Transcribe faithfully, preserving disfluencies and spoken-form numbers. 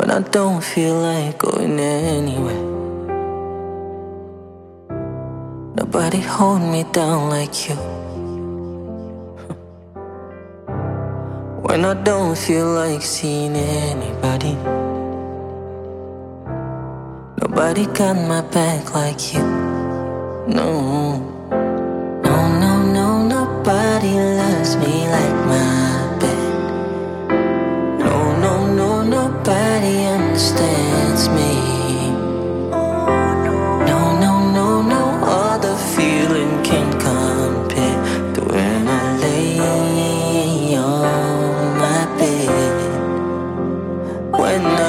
when I don't feel like going anywhere. Nobody hold me down like you. When I don't feel like seeing anybody. Nobody got my back like you. No, no, no, no, nobody loves me like my bed. No, no, no, nobody understands me. No, no, no, no other feeling can compare to when I lay on my bed. When